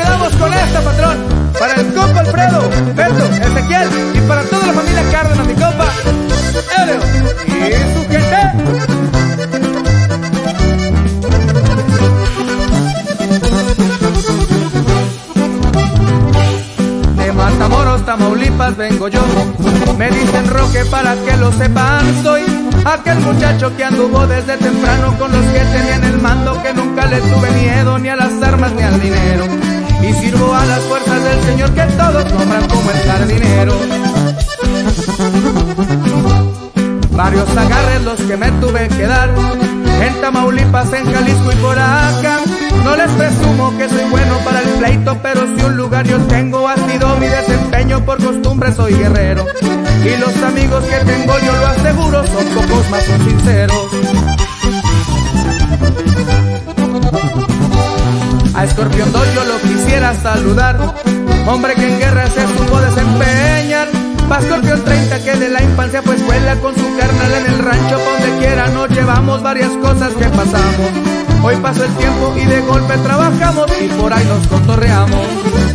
quedamos con esta, patrón. Para el compa Alfredo, Beto, Ezequiel y para toda la familia Cárdenas, mi compa Elio y su gente. Matamoros, Tamaulipas vengo yo. Me dicen Roque para que lo sepan. Soy aquel muchacho que anduvo desde temprano con los que tenían el mando, que nunca le tuve miedo ni a las armas ni al dinero. Y sirvo a las fuerzas del Señor que todos nombran como el jardinero. Varios agarres los que me tuve que dar en Tamaulipas, en Jalisco y por acá. No les presumo que soy bueno para el pleito, pero si un lugar yo tengo ha sido mi desempeño. Por costumbre soy guerrero y los amigos que tengo yo lo aseguro, son pocos más son sinceros. A Escorpión 2 yo lo quisiera saludar, hombre que en guerra se supo desempeñar. Pa' Escorpión 30 que de la infancia fue escuela con su carnal en el rancho. Pa' donde quiera nos llevamos varias cosas que pasamos. Hoy pasó el tiempo y de golpe trabajamos y por ahí nos cotorreamos.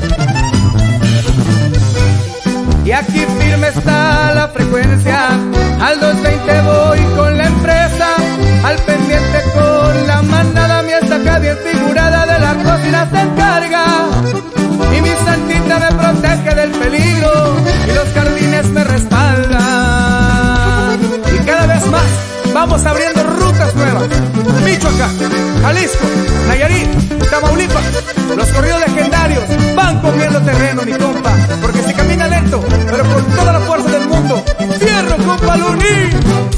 Y aquí firme está la frecuencia, al 220 voy con la empresa, al pendiente con la manada. Mi estaca bien figurada de la cocina se encarga, y mi santita me protege del peligro, y los jardines me respaldan. Y cada vez más vamos abriendo rutas nuevas. Michoacán, Jalisco, Nayarit, Tamaulipas, los corridos legendarios van comiendo terreno, mi compa, porque se camina lento, pero con toda la fuerza del mundo. ¡Fierro, compa Luní!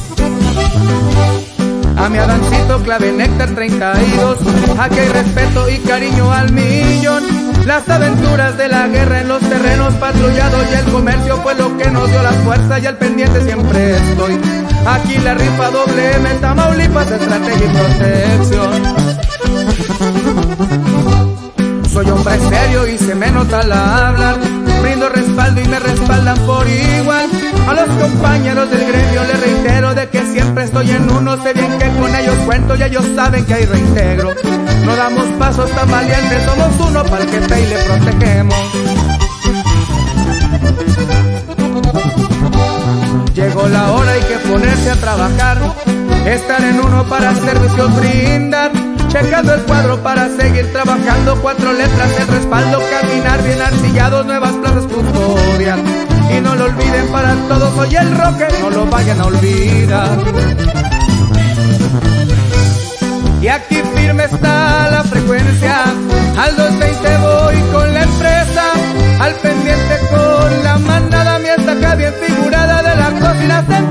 A mi Adancito clave Néctar 32, aquí hay respeto y cariño al millón. Las aventuras de la guerra en los terrenos patrullados y el comercio fue lo que nos dio la fuerza, y al pendiente siempre estoy. Aquí la rifa doble M, Tamaulipas, estrategia y protección. Soy hombre serio y se me nota al hablar, brindo respaldo y me respaldan por igual. A los compañeros del gremio les reitero de que siempre estoy en uno. Sé bien que con ellos cuento y ellos saben que hay reintegro. No damos pasos tan valientes, somos uno para el que está y le protegemos. Llegó la hora, hay que ponerse a trabajar, estar en uno para servicios brindar. Checando el cuadro para seguir trabajando, 4 letras el respaldo, caminar bien artillados, nuevas plazas custodian. Y no lo olviden, para todos soy el Roque, no lo vayan a olvidar. Y aquí firme está la frecuencia, al 220 voy con la empresa, al pendiente con la manada. Mi estaca bien figurada de la cocina se